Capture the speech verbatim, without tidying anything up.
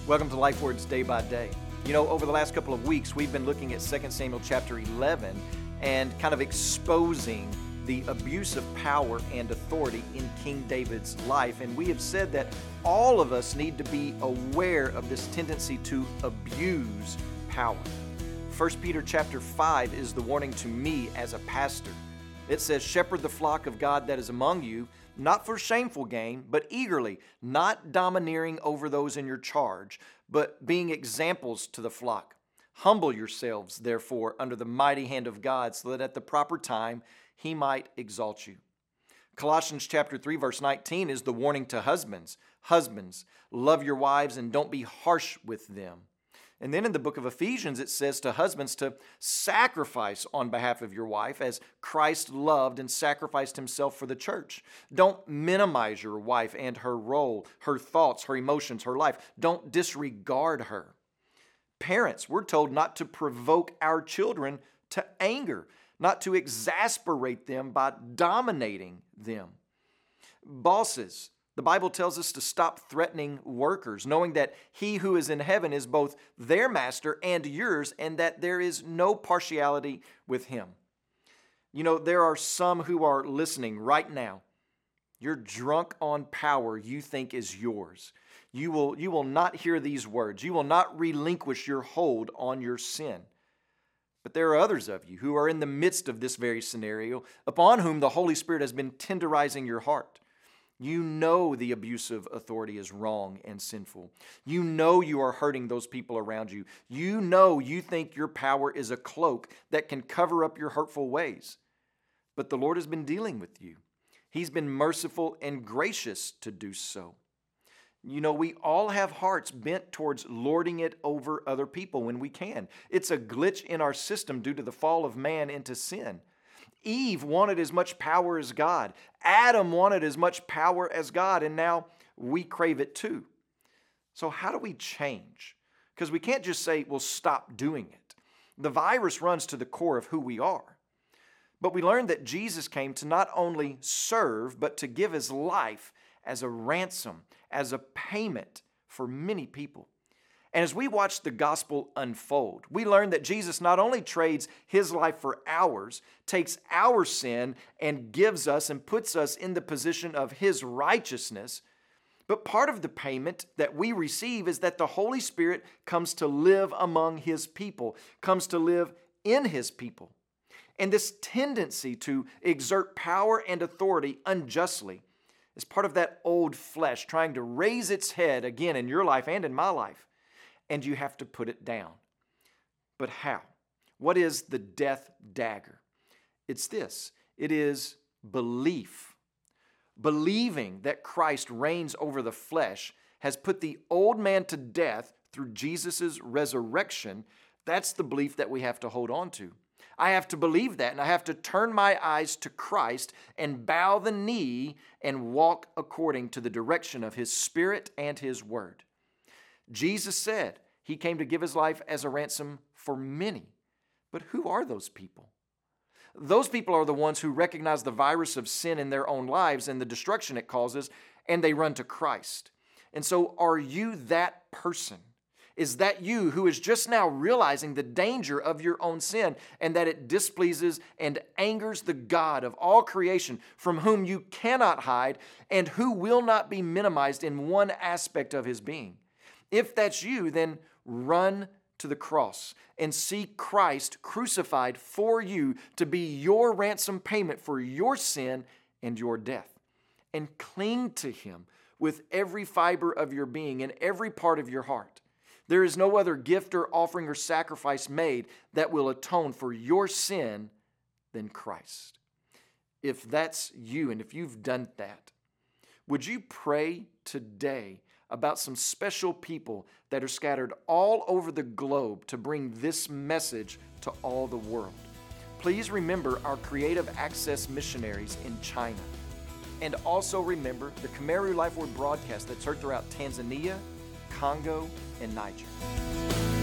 Welcome to Life Words Day by Day. You know, over the last couple of weeks, we've been looking at Second Samuel chapter eleven and kind of exposing the abuse of power and authority in King David's life. And we have said that all of us need to be aware of this tendency to abuse power. First Peter chapter five is the warning to me as a pastor. It says, "Shepherd the flock of God that is among you, not for shameful gain, but eagerly, not domineering over those in your charge, but being examples to the flock. Humble yourselves, therefore, under the mighty hand of God, so that at the proper time he might exalt you." Colossians chapter three, verse nineteen is the warning to husbands. Husbands, love your wives and don't be harsh with them. And then in the book of Ephesians, it says to husbands to sacrifice on behalf of your wife as Christ loved and sacrificed himself for the church. Don't minimize your wife and her role, her thoughts, her emotions, her life. Don't disregard her. Parents, we're told not to provoke our children to anger, not to exasperate them by dominating them. Bosses, the Bible tells us to stop threatening workers, knowing that he who is in heaven is both their master and yours, and that there is no partiality with him. You know, there are some who are listening right now. You're drunk on power you think is yours. You will, you will not hear these words. You will not relinquish your hold on your sin. But there are others of you who are in the midst of this very scenario, upon whom the Holy Spirit has been tenderizing your heart. You know the abuse of authority is wrong and sinful. You know you are hurting those people around you. You know you think your power is a cloak that can cover up your hurtful ways. But the Lord has been dealing with you. He's been merciful and gracious to do so. You know, we all have hearts bent towards lording it over other people when we can. It's a glitch in our system due to the fall of man into sin. Eve wanted as much power as God. Adam wanted as much power as God, and now we crave it too. So how do we change? Because we can't just say, well, stop doing it. The virus runs to the core of who we are. But we learned that Jesus came to not only serve, but to give his life as a ransom, as a payment for many people. And as we watch the gospel unfold, we learn that Jesus not only trades his life for ours, takes our sin and gives us and puts us in the position of his righteousness, but part of the payment that we receive is that the Holy Spirit comes to live among his people, comes to live in his people. And this tendency to exert power and authority unjustly is part of that old flesh trying to raise its head again in your life and in my life. And you have to put it down. But how? What is the death dagger? It's this. It is belief. Believing that Christ reigns over the flesh has put the old man to death through Jesus' resurrection. That's the belief that we have to hold on to. I have to believe that, and I have to turn my eyes to Christ and bow the knee and walk according to the direction of his Spirit and his word. Jesus said he came to give his life as a ransom for many. But who are those people? Those people are the ones who recognize the virus of sin in their own lives and the destruction it causes, and they run to Christ. And so are you that person? Is that you who is just now realizing the danger of your own sin and that it displeases and angers the God of all creation, from whom you cannot hide and who will not be minimized in one aspect of his being? If that's you, then run to the cross and see Christ crucified for you to be your ransom payment for your sin and your death. And cling to him with every fiber of your being and every part of your heart. There is no other gift or offering or sacrifice made that will atone for your sin than Christ. If that's you and if you've done that, would you pray today about some special people that are scattered all over the globe to bring this message to all the world? Please remember our Creative Access missionaries in China. And also remember the Khmer Life Word broadcast that's heard throughout Tanzania, Congo, and Niger.